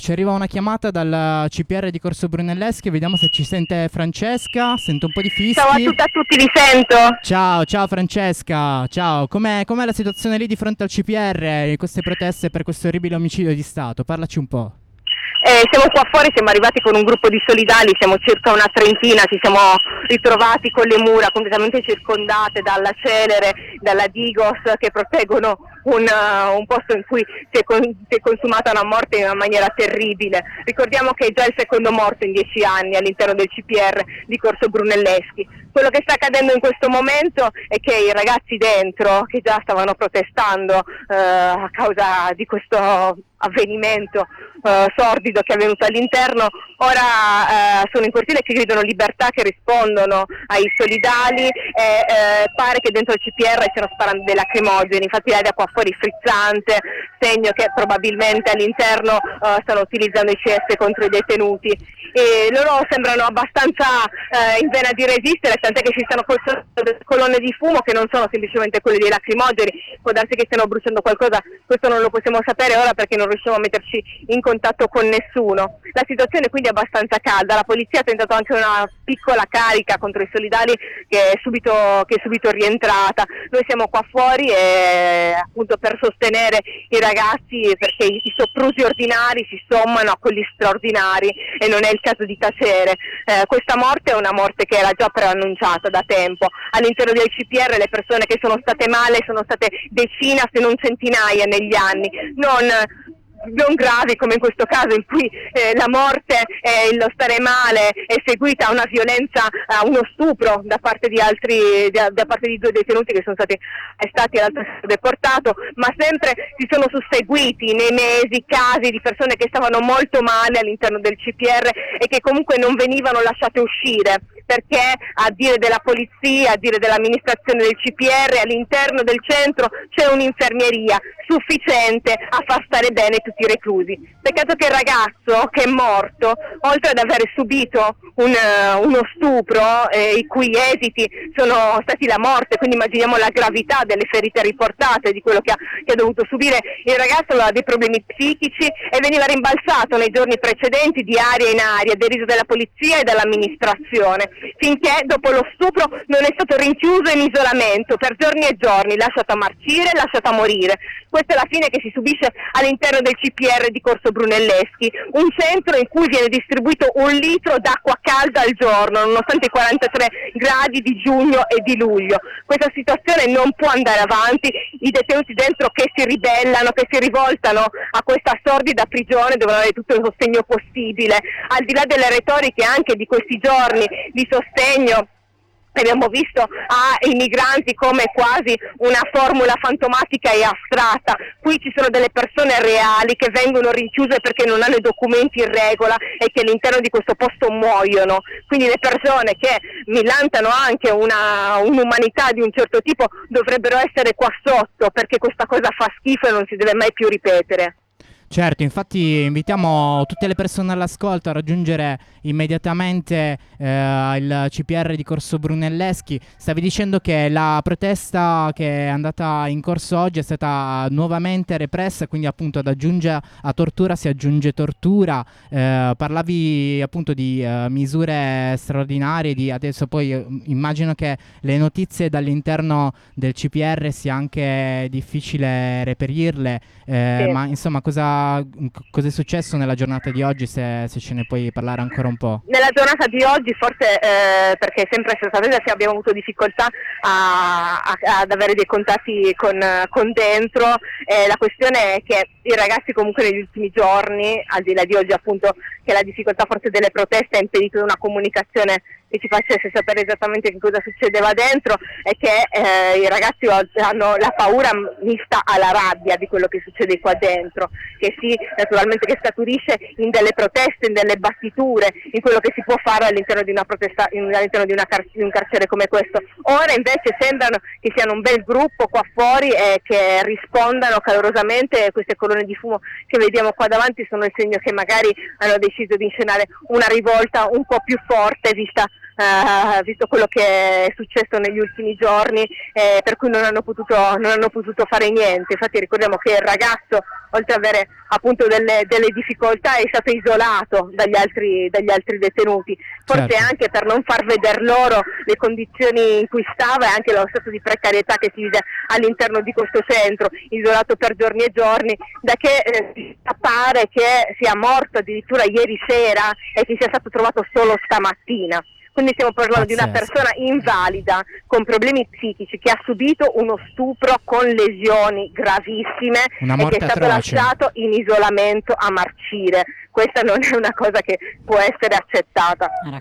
Ci arriva una chiamata dal CPR di Corso Brunelleschi, vediamo se ci sente Francesca, sento un po' di fischi. Ciao a tutti, vi sento. Ciao Francesca, ciao, com'è la situazione lì di fronte al CPR, queste proteste per questo orribile omicidio di Stato? Parlaci un po'. Siamo qua fuori, siamo arrivati con un gruppo di solidali, siamo circa una trentina, ci siamo ritrovati con le mura completamente circondate dalla Celere, dalla Digos, che proteggono un posto in cui si è consumata una morte in una maniera terribile. Ricordiamo che è già il secondo morto in 10 anni all'interno del CPR di Corso Brunelleschi. Quello che sta accadendo in questo momento è che i ragazzi dentro, che già stavano protestando a causa di questo avvenimento sordido che è avvenuto all'interno, ora sono in cortile che gridano libertà, che rispondono ai solidali e pare che dentro il CPR stiano sparando dei lacrimogeni, infatti l'aria qua fuori frizzante, segno che probabilmente all'interno stanno utilizzando i CS contro i detenuti. E loro sembrano abbastanza in vena di resistere, tant'è che ci stanno delle colonne di fumo che non sono semplicemente quelle dei lacrimogeni, può darsi che stiano bruciando qualcosa, questo non lo possiamo sapere ora perché non riusciamo a metterci in contatto con nessuno. La situazione quindi è abbastanza calda, la polizia ha tentato anche una piccola carica contro i solidali che è subito rientrata. Noi siamo qua fuori appunto per sostenere i ragazzi, perché i soprusi ordinari si sommano a quelli straordinari e non è il caso di tacere. Questa morte è una morte che era già preannunciata da tempo. All'interno del CPR le persone che sono state male sono state decine se non centinaia negli anni, non gravi come in questo caso in cui la morte e lo stare male è seguita a una violenza, a uno stupro da parte di due detenuti che sono stati arrestati e l'altro è stato deportato, ma sempre si sono susseguiti nei mesi casi di persone che stavano molto male all'interno del CPR e che comunque non venivano lasciate uscire, perché a dire della polizia, a dire dell'amministrazione del CPR, all'interno del centro c'è un'infermieria sufficiente a far stare bene tutti i reclusi. Peccato che il ragazzo che è morto, oltre ad aver subito uno stupro i cui esiti sono stati la morte, quindi immaginiamo la gravità delle ferite riportate, di quello che ha dovuto subire, il ragazzo aveva dei problemi psichici e veniva rimbalzato nei giorni precedenti di aria in aria, deriso dalla polizia e dall'amministrazione, finché dopo lo stupro non è stato rinchiuso in isolamento per giorni e giorni, lasciato a marcire, lasciato a morire. Questa è la fine che si subisce all'interno del CPR di Corso Brunelleschi, un centro in cui viene distribuito 1 litro d'acqua calda al giorno, nonostante i 43 gradi di giugno e di luglio. Questa situazione non può andare avanti, i detenuti dentro che si ribellano, che si rivoltano a questa sordida prigione devono avere tutto il sostegno possibile, al di là delle retoriche anche di questi giorni di sostegno. Abbiamo visto ai migranti come quasi una formula fantomatica e astratta. Qui ci sono delle persone reali che vengono rinchiuse perché non hanno i documenti in regola e che all'interno di questo posto muoiono. Quindi le persone che millantano anche un'umanità di un certo tipo dovrebbero essere qua sotto, perché questa cosa fa schifo e non si deve mai più ripetere. Certo, infatti invitiamo tutte le persone all'ascolto a raggiungere immediatamente il CPR di Corso Brunelleschi. Stavi dicendo che la protesta che è andata in corso oggi è stata nuovamente repressa, quindi appunto a tortura si aggiunge tortura. Parlavi appunto di misure straordinarie, adesso poi immagino che le notizie dall'interno del CPR sia anche difficile reperirle, Sì. ma insomma cosa è successo nella giornata di oggi, se ce ne puoi parlare ancora un po'? Nella giornata di oggi forse perché sempre se abbiamo avuto difficoltà ad avere dei contatti con dentro, la questione è che i ragazzi comunque negli ultimi giorni, al di là di oggi appunto che la difficoltà forse delle proteste ha impedito una comunicazione che ci facesse sapere esattamente che cosa succedeva dentro, e che i ragazzi hanno la paura mista alla rabbia di quello che succede qua dentro, che naturalmente che scaturisce in delle proteste, in delle battiture, in quello che si può fare all'interno di una protesta, all'interno di un carcere come questo. Ora invece sembrano che siano un bel gruppo qua fuori e che rispondano calorosamente. Queste colonne di fumo che vediamo qua davanti sono il segno che magari hanno deciso di inscenare una rivolta un po' più forte, vista visto quello che è successo negli ultimi giorni, per cui non hanno potuto fare niente. Infatti ricordiamo che il ragazzo, oltre ad avere appunto delle difficoltà, è stato isolato dagli altri detenuti, forse Certo. anche per non far vedere loro le condizioni in cui stava e anche lo stato di precarietà che si vive all'interno di questo centro, isolato per giorni e giorni, da che pare che sia morto addirittura ieri sera e che sia stato trovato solo stamattina. Quindi stiamo parlando di una Pazzesco. persona invalida con problemi psichici che ha subito uno stupro con lesioni gravissime Una e che morte è stato atroce. lasciato in isolamento a marcire. Questa non è una cosa che può essere accettata.